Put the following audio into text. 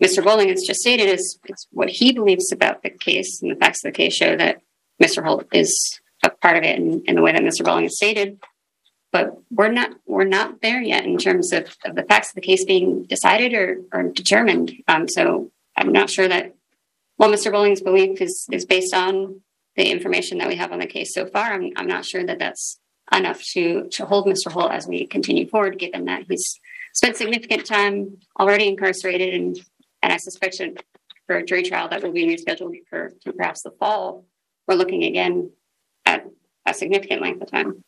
Mr. Bowling has just stated is it's what he believes about the case, and the facts of the case show that Mr. Holt is a part of it in the way that Mr. Bowling has stated. But we're not there yet in terms of the facts of the case being decided or determined. So I'm not sure that while Mr. Bowling's belief is based on the information that we have on the case so far, I'm not sure that that's enough to hold Mr. Holt as we continue forward, given that he's spent significant time already incarcerated, and I suspect for a jury trial that will be rescheduled for perhaps the fall, we're looking again at a significant length of time.